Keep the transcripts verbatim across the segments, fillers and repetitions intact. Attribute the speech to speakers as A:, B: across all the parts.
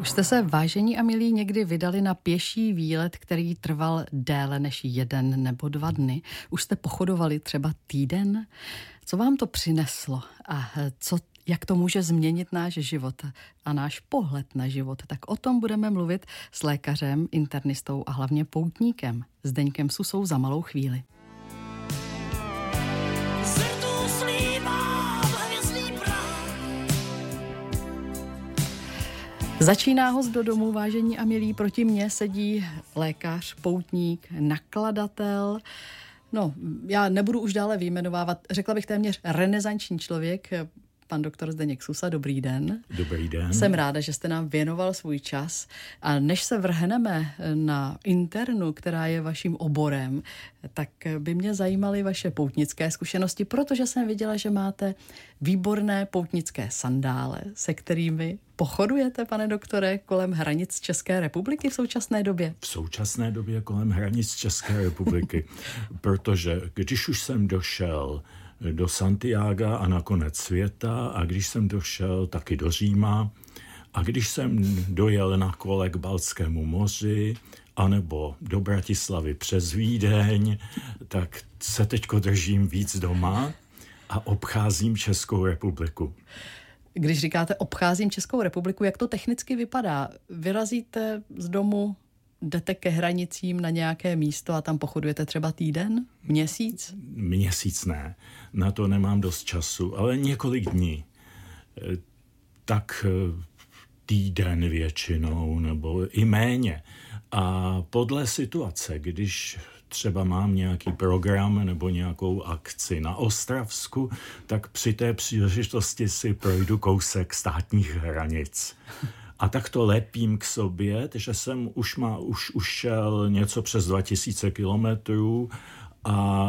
A: Už jste se, vážení a milí, někdy vydali na pěší výlet, který trval déle než jeden nebo dva dny? Už jste pochodovali třeba týden? Co vám to přineslo a co, jak to může změnit náš život a náš pohled na život? Tak o tom budeme mluvit s lékařem, internistou a hlavně poutníkem Zdeňkem Susou za malou chvíli. Začíná host do domu, vážení a milí. Proti mně sedí lékař, poutník, nakladatel. No, já nebudu už dále vyjmenovávat, řekla bych téměř renesanční člověk, pan doktor Zdeněk Susa. Dobrý den.
B: Dobrý den.
A: Jsem ráda, že jste nám věnoval svůj čas. A než se vrhneme na internu, která je vaším oborem, tak by mě zajímaly vaše poutnické zkušenosti, protože jsem viděla, že máte výborné poutnické sandále, se kterými pochodujete, pane doktore, kolem hranic České republiky v současné době?
B: V současné době kolem hranic České republiky, protože když už jsem došel do Santiaga a nakonec světa a když jsem došel taky do Říma a když jsem dojel na kole k Baltskému moři anebo do Bratislavy přes Vídeň, tak se teďko držím víc doma a obcházím Českou republiku.
A: Když říkáte obcházím Českou republiku, jak to technicky vypadá? Vyrazíte z domu, jdete ke hranicím na nějaké místo a tam pochodujete třeba týden, měsíc?
B: Měsíc ne, na to nemám dost času, ale několik dní. Tak týden většinou, nebo i méně. A podle situace, když třeba mám nějaký program nebo nějakou akci na Ostravsku, tak při té příležitosti si projdu kousek státních hranic. A tak to lepím k sobě, že jsem už, má, už ušel něco přes dva tisíce kilometrů a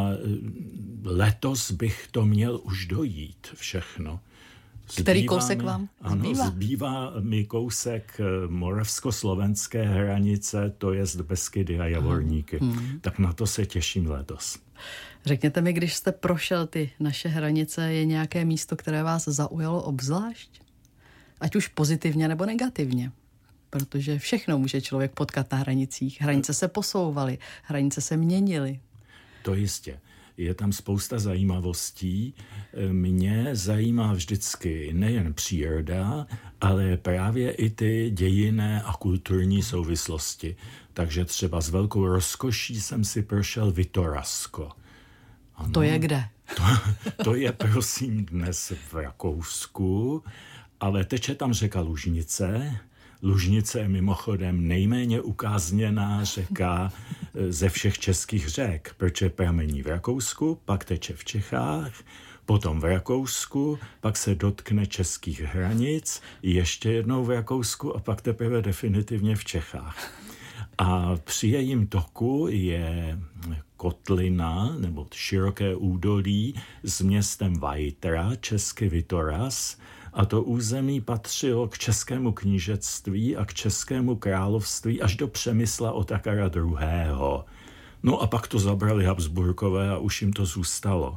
B: letos bych to měl už dojít všechno.
A: Zbývá Který kousek
B: mi,
A: vám
B: ano,
A: zbývá?
B: Zbývá mi kousek moravsko-slovenské hranice, to jest Beskydy a Javorníky. Hmm. Tak na to se těším letos.
A: Řekněte mi, když jste prošel ty naše hranice, je nějaké místo, které vás zaujalo obzvlášť? Ať už pozitivně nebo negativně. Protože všechno může člověk potkat na hranicích. Hranice se posouvaly, hranice se měnily.
B: To jistě. Je tam spousta zajímavostí. Mě zajímá vždycky nejen příroda, ale právě i ty dějinné a kulturní souvislosti. Takže třeba s velkou rozkoší jsem si prošel Vitorasko.
A: Ano, to je kde?
B: To, to je prosím dnes v Rakousku, ale teče tam řeka Lužnice. Lužnice je mimochodem nejméně ukázněná řeka ze všech českých řek, protože pramení v Rakousku, pak teče v Čechách, potom v Rakousku, pak se dotkne českých hranic, ještě jednou v Rakousku a pak teprve definitivně v Čechách. A při jejím toku je kotlina nebo široké údolí s městem Vajtra, česky Vitoras, a to území patřilo k českému knížectví a k českému království až do Přemysla Otakara druhého. No a pak to zabrali Habsburkové a už jim to zůstalo.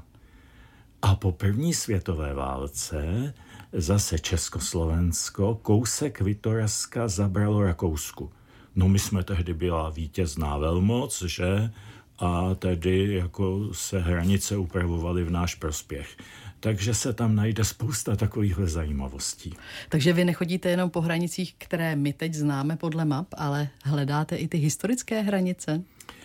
B: A po první světové válce zase Československo kousek Vitoraska zabralo Rakousku. No my jsme tehdy byla vítězná velmoc, že? A tedy jako se hranice upravovaly v náš prospěch. Takže se tam najde spousta takovýchhle zajímavostí.
A: Takže vy nechodíte jenom po hranicích, které my teď známe podle map, ale hledáte i ty historické hranice?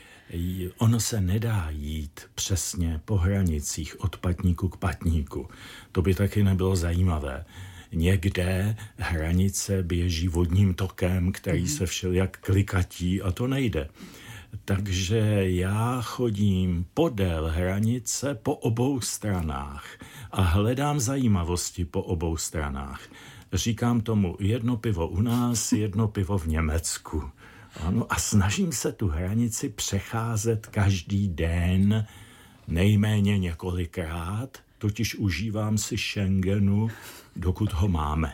B: Ono se nedá jít přesně po hranicích od patníku k patníku. To by taky nebylo zajímavé. Někde hranice běží vodním tokem, který se všelijak klikatí a to nejde. Takže já chodím podél hranice po obou stranách a hledám zajímavosti po obou stranách. Říkám tomu jedno pivo u nás, jedno pivo v Německu. Ano, a snažím se tu hranici přecházet každý den, nejméně několikrát, totiž užívám si Schengenu, dokud ho máme.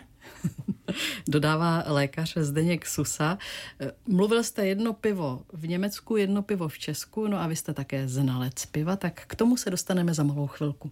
A: Dodává lékař Zdeněk Susa. Mluvil jste jedno pivo v Německu, jedno pivo v Česku, no a vy jste také znalec piva, tak k tomu se dostaneme za malou chvilku.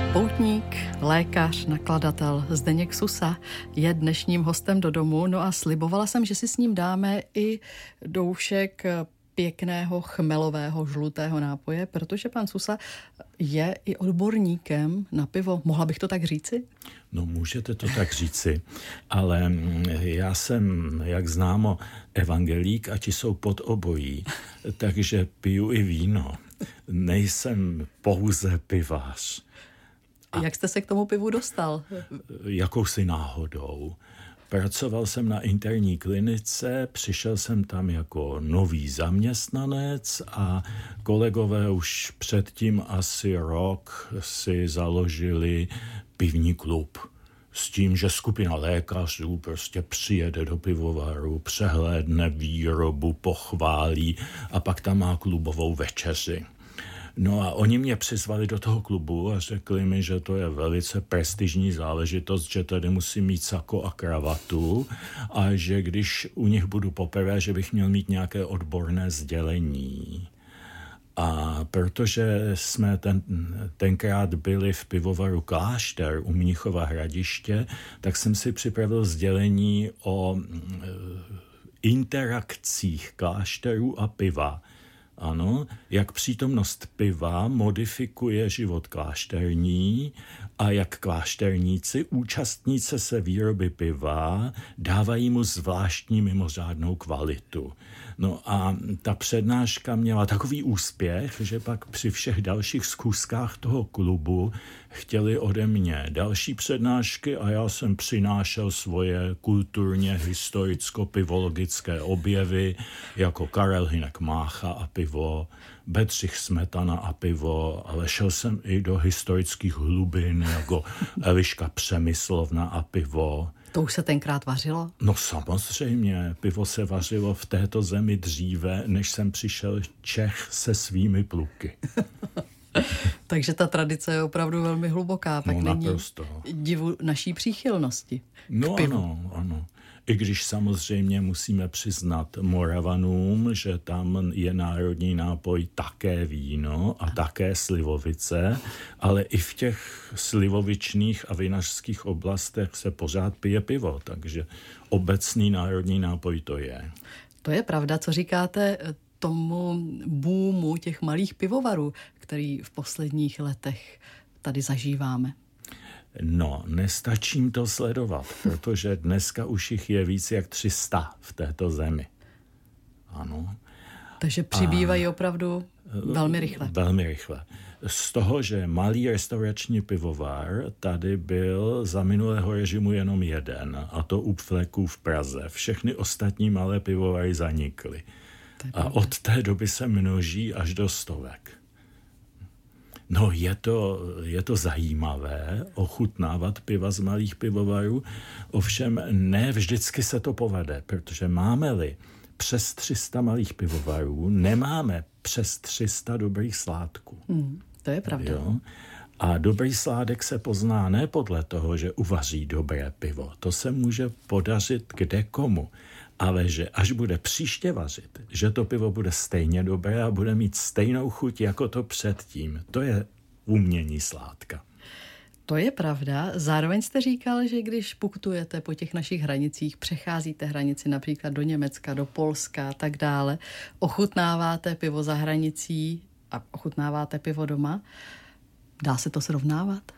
A: Poutník, lékař, nakladatel Zdeněk Susa je dnešním hostem do domu, no a slibovala jsem, že si s ním dáme i doušek pěkného chmelového žlutého nápoje, protože pan Susa je i odborníkem na pivo. Mohla bych to tak říci?
B: No, můžete to tak říci, ale já jsem, jak známo, evangelík a ti jsou pod obojí, takže piju i víno. Nejsem pouze pivář.
A: A jak jste se k tomu pivu dostal?
B: Jakousi náhodou. Pracoval jsem na interní klinice, přišel jsem tam jako nový zaměstnanec a kolegové už předtím asi rok si založili pivní klub. S tím, že skupina lékařů prostě přijede do pivovaru, přehlédne výrobu, pochválí a pak tam má klubovou večeři. No a oni mě přizvali do toho klubu a řekli mi, že to je velice prestižní záležitost, že tady musím mít sako a kravatu a že když u nich budu poprvé, že bych měl mít nějaké odborné sdělení. A protože jsme ten, tenkrát byli v pivovaru Klášter u Mnichova Hradiště, tak jsem si připravil sdělení o interakcích klášterů a piva. Ano, jak přítomnost piva modifikuje život klášterní a jak klášterníci, účastníci se výroby piva, dávají mu zvláštní mimořádnou kvalitu. No a ta přednáška měla takový úspěch, že pak při všech dalších schůzkách toho klubu chtěli ode mě další přednášky a já jsem přinášel svoje kulturně historicko-pivologické objevy jako Karel Hynek Mácha a pivo, Bedřich Smetana a pivo, ale šel jsem i do historických hlubin jako Eliška Přemyslovna a pivo.
A: To už se tenkrát vařilo?
B: No samozřejmě, pivo se vařilo v této zemi dříve, než jsem přišel Čech se svými pluky.
A: Takže ta tradice je opravdu velmi hluboká, pak
B: no,
A: není
B: naprosto.
A: Divu naší příchylnosti
B: No
A: k pivu.
B: ano, ano. I když samozřejmě musíme přiznat Moravanům, že tam je národní nápoj také víno a také slivovice, ale i v těch slivovičných a vinařských oblastech se pořád pije pivo, takže obecný národní nápoj to je.
A: To je pravda, co říkáte tomu boomu těch malých pivovarů, který v posledních letech tady zažíváme.
B: No, nestačím to sledovat, protože dneska už jich je víc jak tři sta v této zemi. Ano.
A: Takže přibývají a opravdu velmi rychle.
B: Velmi rychle. Z toho, že malý restaurační pivovar, tady byl za minulého režimu jenom jeden, a to u Pflecků v Praze. Všechny ostatní malé pivovary zanikly. A od té doby se množí až do stovek. No, je to, je to zajímavé ochutnávat piva z malých pivovarů, ovšem ne vždycky se to povede, protože máme-li přes tři sta malých pivovarů, nemáme přes tři sta dobrých sládků.
A: Hmm, to je pravda.
B: Jo? A dobrý sládek se pozná ne podle toho, že uvaří dobré pivo. To se může podařit kde komu. Ale že až bude příště vařit, že to pivo bude stejně dobré a bude mít stejnou chuť jako to předtím. To je umění sládka.
A: To je pravda. Zároveň jste říkal, že když putujete po těch našich hranicích, přecházíte hranici například do Německa, do Polska a tak dále, ochutnáváte pivo za hranicí a ochutnáváte pivo doma. Dá se to srovnávat?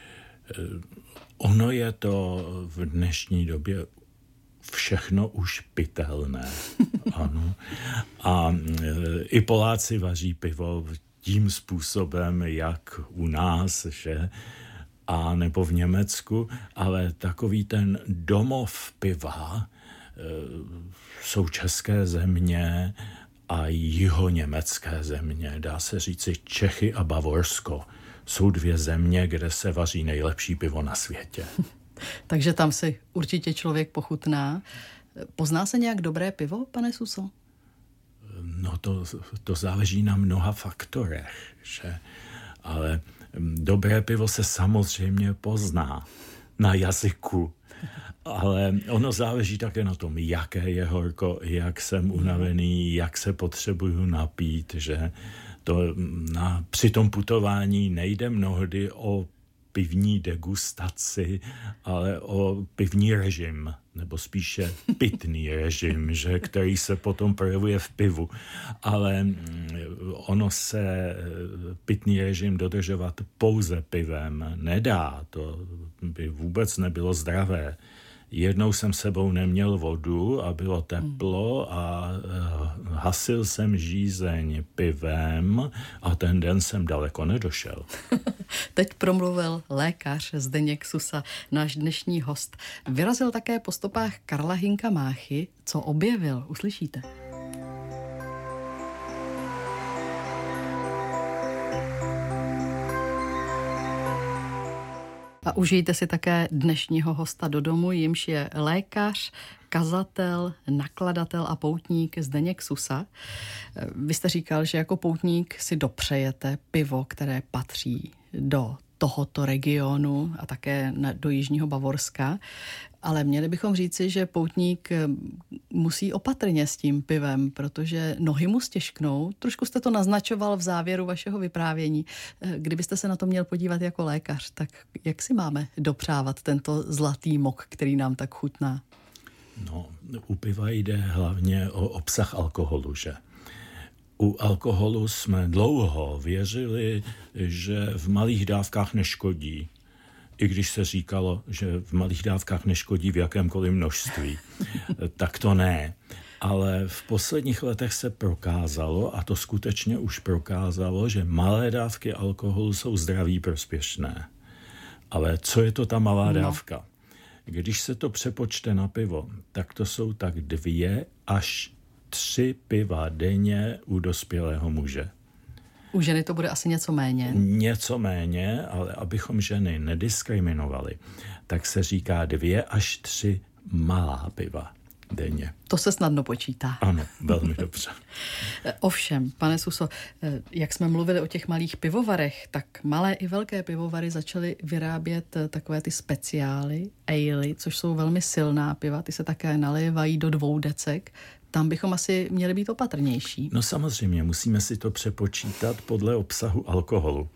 B: Ono je to v dnešní době všechno už pitelné. Ano. A e, i Poláci vaří pivo tím způsobem, jak u nás, že a nebo v Německu, ale takový ten domov piva e, jsou české země a jihoněmecké země. Dá se říci Čechy a Bavorsko. Jsou dvě země, kde se vaří nejlepší pivo na světě.
A: Takže tam si určitě člověk pochutná. Pozná se nějak dobré pivo, pane Suso?
B: No to, to záleží na mnoha faktorech, že? Ale dobré pivo se samozřejmě pozná na jazyku, ale ono záleží také na tom, jaké je horko, jak jsem unavený, jak se potřebuju napít, že to na, při tom putování nejde mnohdy o pivní degustaci, ale o pivní režim, nebo spíše pitný režim, že, který se potom projevuje v pivu. Ale ono se pitný režim dodržovat pouze pivem nedá. To by vůbec nebylo zdravé. Jednou jsem sebou neměl vodu a bylo teplo a hasil jsem žízeň pivem a ten den jsem daleko nedošel.
A: Teď promluvil lékař Zdeněk Susa, náš dnešní host. Vyrazil také po stopách Karla Hynka Máchy. Co objevil? Uslyšíte. A užijte si také dnešního hosta do domu, jimž je lékař, kazatel, nakladatel a poutník Zdeněk Susa. Vy jste říkal, že jako poutník si dopřejete pivo, které patří do tohoto regionu a také do jižního Bavorska. Ale měli bychom říci, že poutník musí opatrně s tím pivem, protože nohy mu stěžknou. Trošku jste to naznačoval v závěru vašeho vyprávění. Kdybyste se na to měl podívat jako lékař, tak jak si máme dopřávat tento zlatý mok, který nám tak chutná?
B: No, u piva jde hlavně o obsah alkoholu, že? U alkoholu jsme dlouho věřili, že v malých dávkách neškodí. I když se říkalo, že v malých dávkách neškodí v jakémkoliv množství. Tak to ne. Ale v posledních letech se prokázalo, a to skutečně už prokázalo, že malé dávky alkoholu jsou zdraví prospěšné. Ale co je to ta malá no. dávka? Když se to přepočte na pivo, tak to jsou tak dvě až tři piva denně u dospělého muže.
A: U ženy to bude asi něco méně.
B: Něco méně, ale abychom ženy nediskriminovali, tak se říká dvě až tři malá piva denně.
A: To se snadno počítá.
B: Ano, velmi dobře.
A: Ovšem, pane Suso, jak jsme mluvili o těch malých pivovarech, tak malé i velké pivovary začaly vyrábět takové ty speciály, ale, což jsou velmi silná piva, ty se také nalévají do dvou decek. Tam bychom asi měli být opatrnější.
B: No samozřejmě, musíme si to přepočítat podle obsahu alkoholu.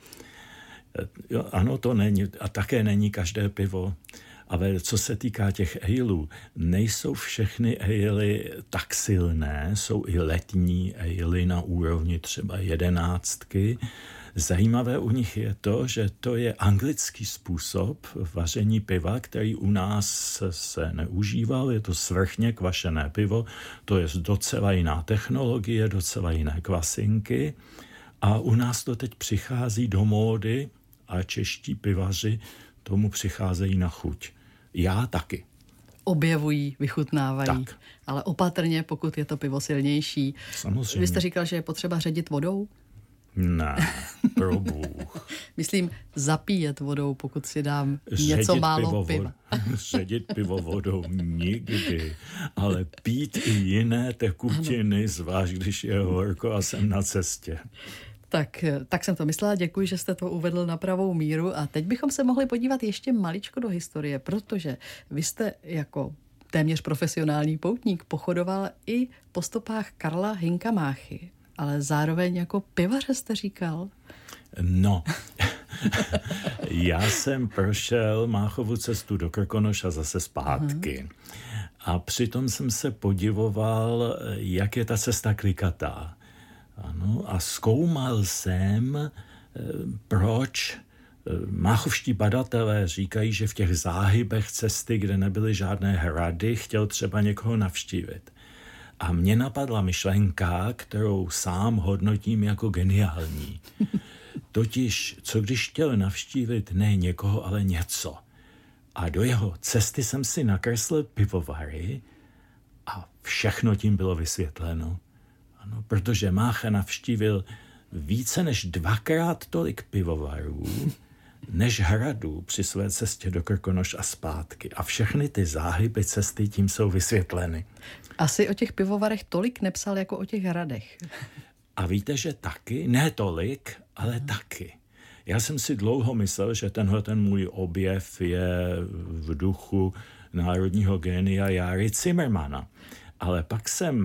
B: Jo, ano, to není, a také není každé pivo. Ale co se týká těch aleů, nejsou všechny aley tak silné, jsou i letní aley na úrovni třeba jedenáctky. Zajímavé u nich je to, že to je anglický způsob vaření piva, který u nás se neužíval. Je to svrchně kvašené pivo, to je docela jiná technologie, docela jiné kvasinky. A u nás to teď přichází do módy a čeští pivaři tomu přicházejí na chuť. Já taky.
A: Objevují, vychutnávají,
B: tak.
A: Ale opatrně, pokud je to pivo silnější.
B: Samozřejmě.
A: Vy jste říkal, že je potřeba ředit vodou?
B: Ne, pro Bůh.
A: Myslím, zapíjet vodou, pokud si dám
B: Ředit
A: něco málo
B: pivo
A: piva.
B: Ředit pivo vodou nikdy, ale pít i jiné tekutiny, ano. Zvlášť když je horko a jsem na cestě.
A: Tak, tak jsem to myslela, děkuji, že jste to uvedl na pravou míru a teď bychom se mohli podívat ještě maličko do historie, protože vy jste jako téměř profesionální poutník pochodoval i po stopách Karla Hynka Máchy, ale zároveň jako pivaře jste říkal.
B: No, já jsem prošel Máchovu cestu do Krkonoš a zase zpátky. Aha. A přitom jsem se podivoval, jak je ta cesta klikatá. Ano, a zkoumal jsem, proč máchovští badatelé říkají, že v těch záhybech cesty, kde nebyly žádné hrady, chtěl třeba někoho navštívit. A mně napadla myšlenka, kterou sám hodnotím jako geniální. Totiž, co když chtěl navštívit ne někoho, ale něco. A do jeho cesty jsem si nakreslil pivovary a všechno tím bylo vysvětleno. Ano, protože Mácha navštívil více než dvakrát tolik pivovarů, než hradů při své cestě do Krkonoš a zpátky. A všechny ty záhyby cesty tím jsou vysvětleny.
A: Asi o těch pivovarech tolik nepsal jako o těch hradech.
B: A víte, že taky? Ne tolik, ale hmm. taky. Já jsem si dlouho myslel, že tenhle ten můj objev je v duchu národního génia Járy Cimrmana. Ale pak jsem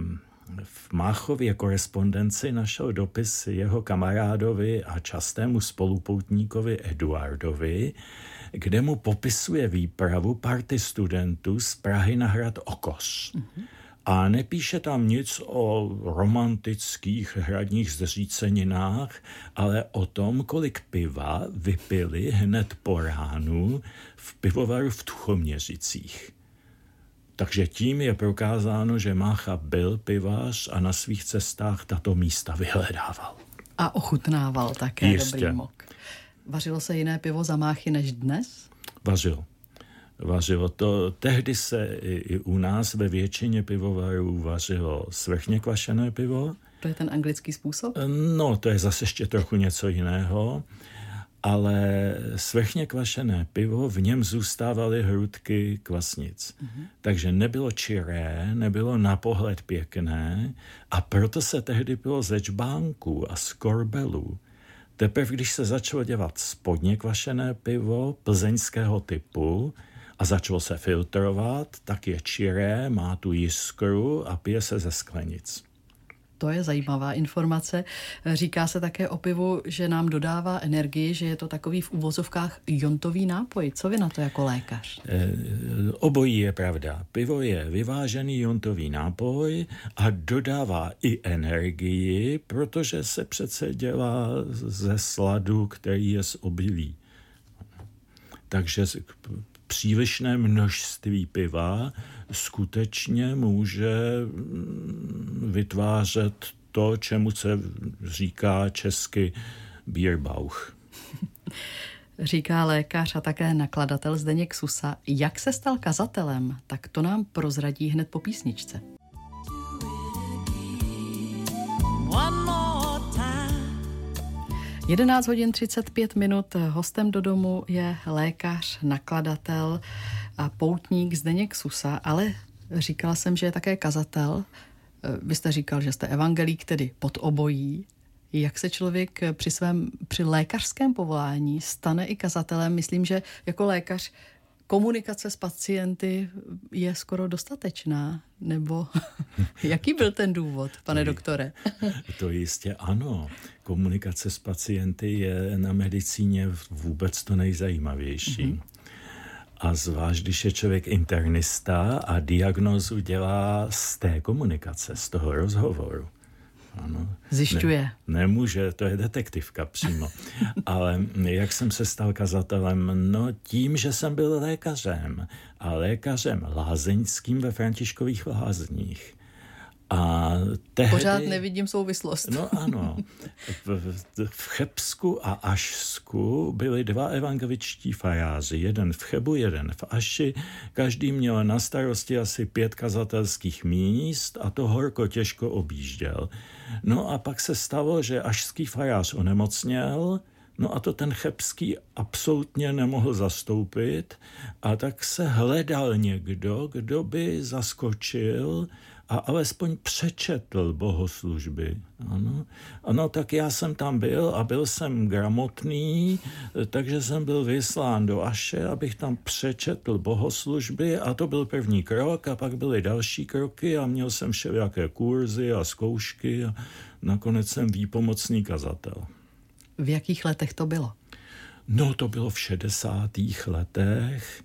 B: v Máchově korespondenci našel dopis jeho kamarádovi a častému spolupoutníkovi Eduardovi, kde mu popisuje výpravu party studentů z Prahy na hrad Okoř. Mm-hmm. A nepíše tam nic o romantických hradních zříceninách, ale o tom, kolik piva vypili hned po ránu v pivovaru v Tuchoměřicích. Takže tím je prokázáno, že Mácha byl pivař a na svých cestách tato místa vyhledával.
A: A ochutnával také. Jistě. Dobrý mok. Vařilo se jiné pivo za Máchy než dnes?
B: Vařilo. Vařilo to. Tehdy se i u nás ve většině pivovarů vařilo svrchně kvašené pivo.
A: To je ten anglický způsob?
B: No, to je zase ještě trochu něco jiného. Ale svrchně kvašené pivo, v něm zůstávaly hrudky kvasnic. Mm-hmm. Takže nebylo čiré, nebylo na pohled pěkné a proto se tehdy pilo ze čbánků a z korbelů. Teprve, když se začalo dělat spodně kvašené pivo plzeňského typu a začalo se filtrovat, tak je čiré, má tu jiskru a pije se ze sklenic.
A: To je zajímavá informace. Říká se také o pivu, že nám dodává energii, že je to takový v uvozovkách jontový nápoj. Co vy na to jako lékař?
B: E, obojí je pravda. Pivo je vyvážený jontový nápoj a dodává i energii, protože se přece dělá ze sladu, který je z obilí. Takže přílišné množství piva skutečně může vytvářet to, čemu se říká česky Bierbauch.
A: Říká lékař a také nakladatel Zdeněk Susa. Jak se stal kazatelem, tak to nám prozradí hned po písničce. jedenáct hodin třicet pět minut. Hostem do domu je lékař, nakladatel a poutník Zdeněk Susa, ale říkala jsem, že je také kazatel. Vy jste říkal, že jste evangelík, tedy pod obojí. Jak se člověk při svém, při lékařském povolání stane i kazatelem? Myslím, že jako lékař komunikace s pacienty je skoro dostatečná, nebo jaký byl ten důvod, pane to doktore?
B: To jistě ano. Komunikace s pacienty je na medicíně vůbec to nejzajímavější. Mm-hmm. A zvlášť, když je člověk internista a diagnózu dělá z té komunikace, z toho rozhovoru. Ano.
A: Zjišťuje.
B: Ne, nemůže, to je detektivka přímo. Ale jak jsem se stal kazatelem? No tím, že jsem byl lékařem. A lékařem lázeňským ve Františkových lázních. A tehdy...
A: Pořád nevidím souvislost.
B: No ano. V, v Chebsku a Ašsku byli dva evangeličtí faráři. Jeden v Chebu, jeden v Aši. Každý měl na starosti asi pět kazatelských míst a to horko těžko objížděl. No a pak se stalo, že ašský farář onemocněl, no a to ten chebský absolutně nemohl zastoupit a tak se hledal někdo, kdo by zaskočil a alespoň přečetl bohoslužby. Ano. ano, tak já jsem tam byl a byl jsem gramotný, takže jsem byl vyslán do Aše, abych tam přečetl bohoslužby a to byl první krok a pak byly další kroky a měl jsem všelijaké kurzy a zkoušky a nakonec jsem výpomocný kazatel.
A: V jakých letech to bylo?
B: No, to bylo v šedesátých letech.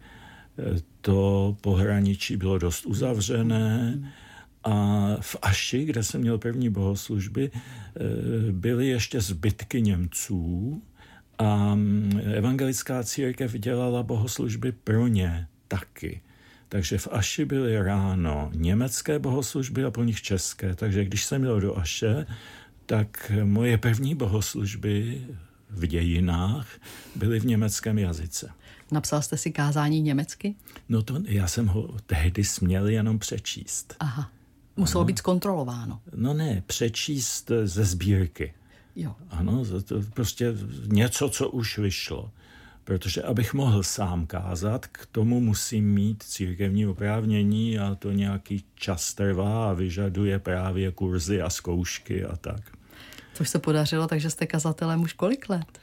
B: To pohraničí bylo dost uzavřené. A v Aši, kde jsem měl první bohoslužby, byly ještě zbytky Němců a evangelická církev dělala bohoslužby pro ně taky. Takže v Aši byly ráno německé bohoslužby a po nich české. Takže když jsem jel do Aše, tak moje první bohoslužby v dějinách byly v německém jazyce.
A: Napsal jste si kázání německy?
B: No to já jsem ho tehdy směl jenom přečíst.
A: Aha. Muselo ano. být zkontrolováno.
B: No ne, přečíst ze sbírky.
A: Jo.
B: Ano, to prostě něco, co už vyšlo. Protože abych mohl sám kázat, k tomu musím mít církevní oprávnění a to nějaký čas trvá a vyžaduje právě kurzy a zkoušky a tak.
A: Což se podařilo, takže jste kazatelem už kolik let?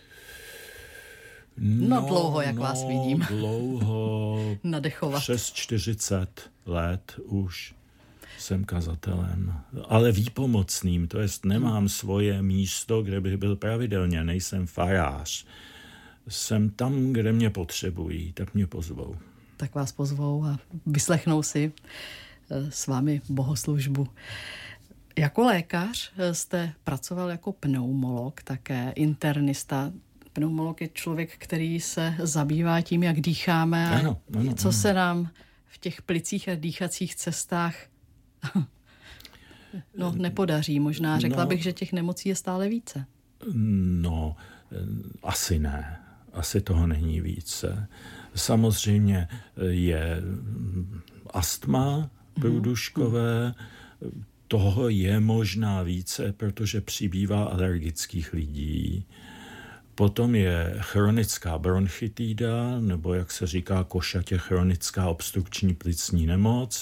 A: No, no dlouho, jak
B: no,
A: vás vidím.
B: dlouho.
A: Nadechovat.
B: Přes čtyřicet let už. Jsem kazatelem, ale výpomocným, to jest nemám svoje místo, kde bych byl pravidelně, nejsem farář. Jsem tam, kde mě potřebují, tak mě pozvou.
A: Tak vás pozvou a vyslechnou si s vámi bohoslužbu. Jako lékař jste pracoval jako pneumolog, také internista. Pneumolog je člověk, který se zabývá tím, jak dýcháme a
B: ano, ano,
A: co
B: ano.
A: se nám v těch plicích a dýchacích cestách no, nepodaří. Možná řekla
B: no,
A: bych, že těch nemocí je stále více.
B: No, asi ne. Asi toho není více. Samozřejmě je astma průduškové, toho je možná více, protože přibývá alergických lidí. Potom je chronická bronchitída, nebo jak se říká košatě chronická obstrukční plicní nemoc.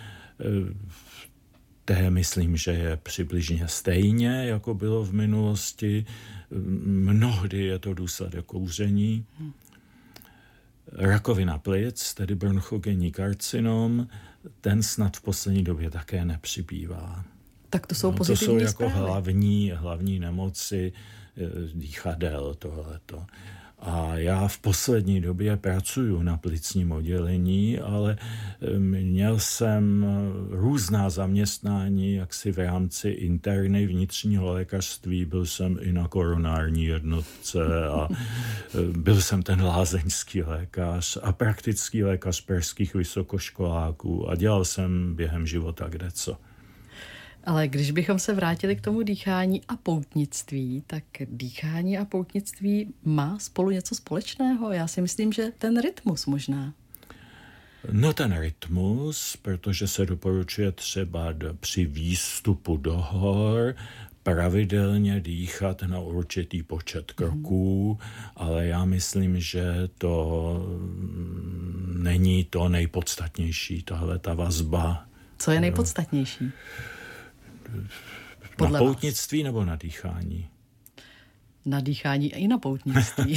B: Té myslím, že je přibližně stejně, jako bylo v minulosti. Mnohdy je to důsledek kouření. Rakovina plic, tedy bronchogenní karcinom, ten snad v poslední době také nepřibývá.
A: Tak to jsou
B: no,
A: pozitivní
B: To jsou jako
A: zprávy.
B: hlavní, hlavní nemoci dýchadel tohleto. A já v poslední době pracuju na plicním oddělení, ale měl jsem různá zaměstnání, jaksi v rámci interny vnitřního lékařství, byl jsem i na koronární jednotce a byl jsem ten lázeňský lékař a praktický lékař pražských vysokoškoláků a dělal jsem během života kdeco.
A: Ale když bychom se vrátili k tomu dýchání a poutnictví, tak dýchání a poutnictví má spolu něco společného? Já si myslím, že ten rytmus možná.
B: No ten rytmus, protože se doporučuje třeba do, při výstupu do hor pravidelně dýchat na určitý počet kroků, mm. ale já myslím, že to není to nejpodstatnější, tahle ta vazba.
A: Co je nejpodstatnější?
B: Podle na poutnictví vás. Nebo na dýchání?
A: Na dýchání i na poutnictví.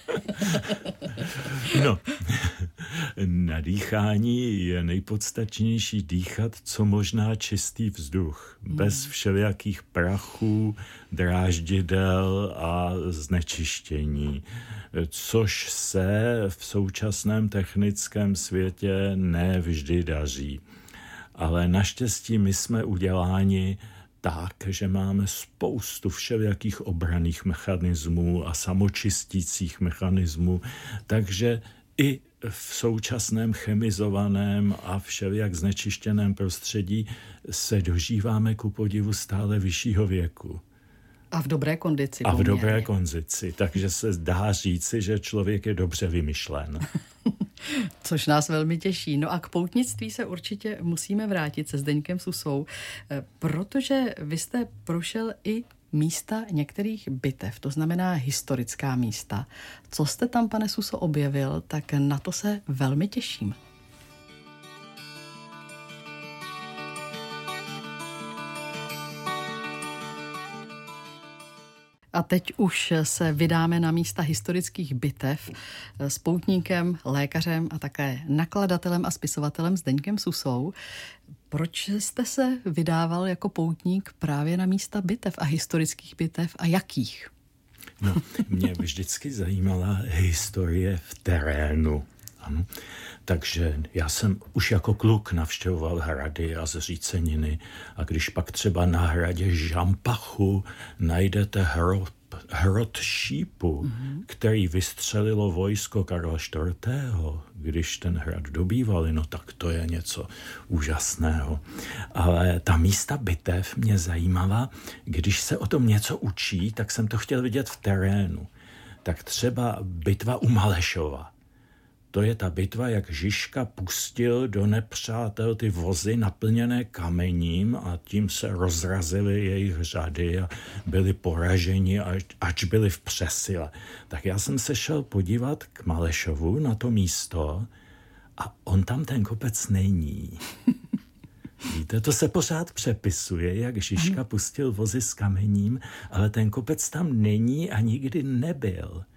B: No, na dýchání je nejpodstatnější dýchat co možná čistý vzduch, hmm. bez všelijakých prachů, dráždidel a znečištění, což se v současném technickém světě nevždy daří. Ale naštěstí my jsme uděláni tak, že máme spoustu všelijakých obranných mechanismů a samočistících mechanismů, takže i v současném chemizovaném a všelijak znečištěném prostředí se dožíváme ku podivu stále vyššího věku.
A: A v dobré kondici.
B: A v dobré kondici, takže se dá říci, že člověk je dobře vymyšlen.
A: Což nás velmi těší. No a k poutnictví se určitě musíme vrátit se Zdeňkem Susou, protože vy jste prošel i místa některých bitev, to znamená historická místa. Co jste tam, pane Suso, objevil, tak na to se velmi těším. A teď už se vydáme na místa historických bitev s poutníkem, lékařem a také nakladatelem a spisovatelem Zdeňkem Susou. Proč jste se vydával jako poutník právě na místa bitev a historických bitev a jakých?
B: No, mě vždycky zajímala historie v terénu. Ano. Takže já jsem už jako kluk navštěvoval hrady a zříceniny a když pak třeba na hradě Žampachu najdete hrot, hrot šípu, mm-hmm. který vystřelilo vojsko Karla čtvrtého, když ten hrad dobývali, no tak to je něco úžasného. Ale ta místa bitev mě zajímala, když se o tom něco učí, tak jsem to chtěl vidět v terénu. Tak třeba bitva u Malešova. To je ta bitva, jak Žižka pustil do nepřátel ty vozy naplněné kamením a tím se rozrazily jejich řady a byli poraženi, až, až byli v přesile. Tak já jsem se šel podívat k Malešovu na to místo a on tam ten kopec není. Víte, to se pořád přepisuje, jak Žižka pustil vozy s kamením, ale ten kopec tam není a nikdy nebyl.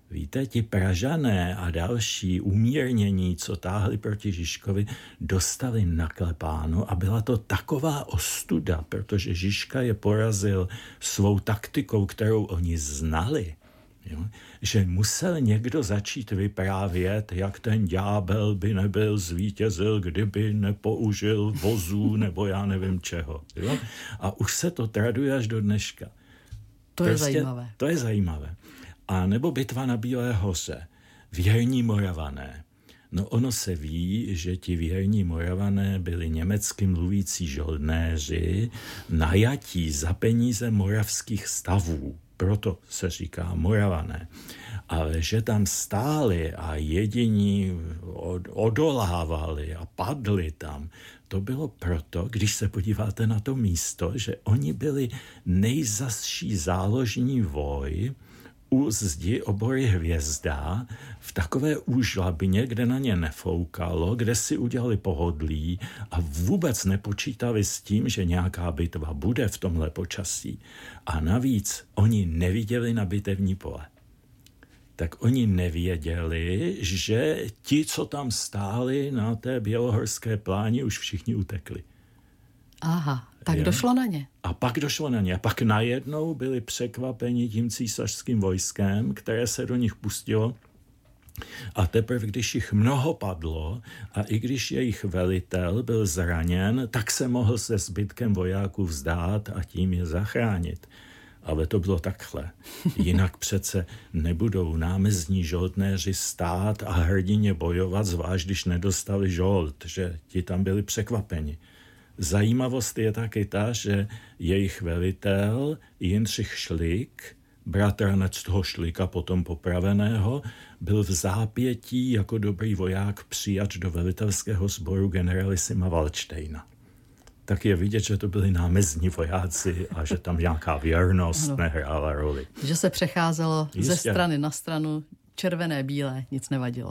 B: Víte, ti Pražané a další umírnění, co táhli proti Žižkovi, dostali naklepáno a byla to taková ostuda, protože Žižka je porazil svou taktikou, kterou oni znali, jo? Že musel někdo začít vyprávět, jak ten ďábel by nebyl zvítězil, kdyby nepoužil vozů nebo já nevím čeho. Jo? A už se to traduje až do dneška.
A: To prostě, je zajímavé.
B: To je zajímavé. A nebo bitva na Bílé hoře, věrní Moravané. No ono se ví, že ti věrní Moravané byli německy mluvící žoldnéři, najatí za peníze moravských stavů. Proto se říká Moravané. Ale že tam stáli a jediní odolávali a padli tam, to bylo proto, když se podíváte na to místo, že oni byli nejzazší záložní voj u zdi obory Hvězda v takové úžlabině, kde na ně nefoukalo, kde si udělali pohodlí a vůbec nepočítali s tím, že nějaká bitva bude v tomhle počasí. A navíc oni neviděli na bitevní pole. Tak oni nevěděli, že ti, co tam stáli na té bělohorské pláni, už všichni utekli.
A: Aha, tak jo? Došlo na ně.
B: A pak došlo na ně. A pak najednou byli překvapeni tím císařským vojskem, které se do nich pustilo. A teprve, když jich mnoho padlo a i když jejich velitel byl zraněn, tak se mohl se zbytkem vojáků vzdát a tím je zachránit. Ale to bylo takhle. Jinak přece nebudou námezní žoldnéři stát a hrdině bojovat, zvlášť když nedostali žold, že ti tam byli překvapeni. Zajímavost je taky ta, že jejich velitel Jindřich Šlik, bratranec toho Šlika, potom popraveného, byl v zápětí jako dobrý voják přijat do velitelského sboru generalisima Valdštejna. Tak je vidět, že to byli námezní vojáci a že tam nějaká věrnost ano. nehrála roli.
A: Že se přecházelo Jistě. ze strany na stranu, červené, bílé, nic nevadilo.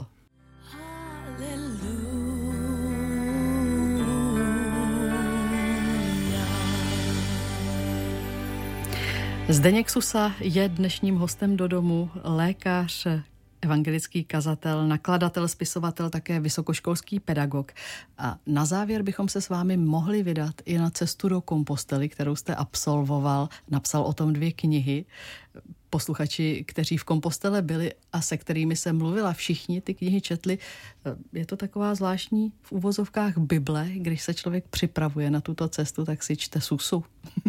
A: Zdeněk Susa je dnešním hostem Do domu, lékař, evangelický kazatel, nakladatel, spisovatel, také vysokoškolský pedagog. A na závěr bychom se s vámi mohli vydat i na cestu do Kompostely, kterou jste absolvoval, napsal o tom dvě knihy. Posluchači, kteří v Kompostele byli a se kterými se mluvila, všichni ty knihy četli. Je to taková zvláštní v uvozovkách Bible, když se člověk připravuje na tuto cestu, tak si čte Susu.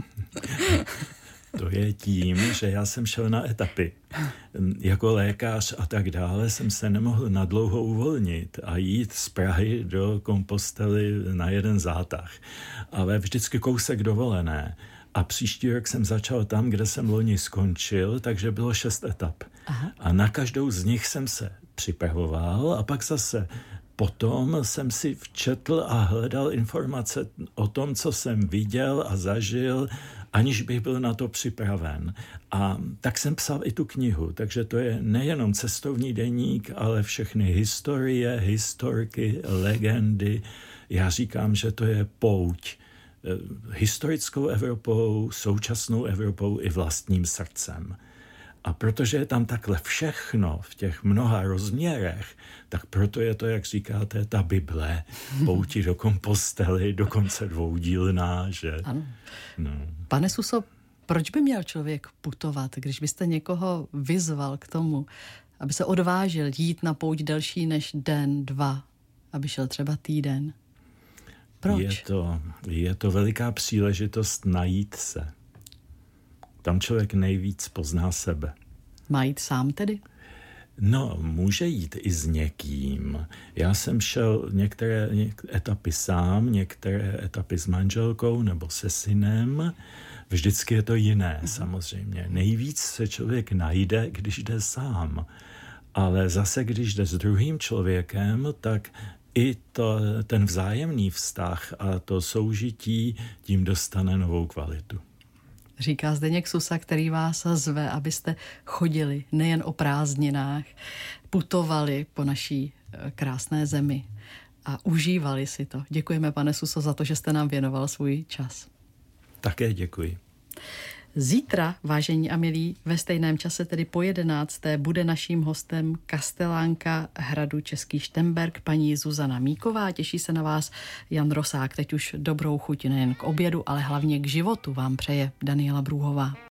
B: To je tím, že já jsem šel na etapy. Jako lékař a tak dále jsem se nemohl nadlouho uvolnit a jít z Prahy do Kompostely na jeden zátah. Ale vždycky kousek dovolené. A příští rok jsem začal tam, kde jsem loni skončil, takže bylo šest etap. Aha. A na každou z nich jsem se připravoval a pak zase potom jsem si včetl a hledal informace o tom, co jsem viděl a zažil, aniž bych byl na to připraven. A tak jsem psal i tu knihu, takže to je nejenom cestovní deník, ale všechny historie, historky, legendy. Já říkám, že to je pouť historickou Evropou, současnou Evropou i vlastním srdcem. A protože je tam takhle všechno v těch mnoha rozměrech, tak proto je to, jak říkáte, ta Bible, pouti do Kompostely, dokonce dvoudílná, že?
A: Ano. No. Pane Suso, proč by měl člověk putovat, když byste někoho vyzval k tomu, aby se odvážil jít na pouť delší než den, dva, aby šel třeba týden? Proč?
B: Je to, je to veliká příležitost najít se. Tam člověk nejvíc pozná sebe.
A: Má jít sám tedy?
B: No, může jít i s někým. Já jsem šel některé etapy sám, některé etapy s manželkou nebo se synem. Vždycky je to jiné, uh-huh. samozřejmě. Nejvíc se člověk najde, když jde sám. Ale zase, když jde s druhým člověkem, tak i to, ten vzájemný vztah a to soužití tím dostane novou kvalitu.
A: Říká Zdeněk Susa, který vás zve, abyste chodili nejen o prázdninách, putovali po naší krásné zemi a užívali si to. Děkujeme, pane Suso, za to, že jste nám věnoval svůj čas.
B: Také děkuji.
A: Zítra, vážení a milí, ve stejném čase, tedy po jedenácté, bude naším hostem kastelánka hradu Český Štemberk, paní Zuzana Míková. Těší se na vás Jan Rosák. Teď už dobrou chuť nejen k obědu, ale hlavně k životu vám přeje Daniela Brůhová.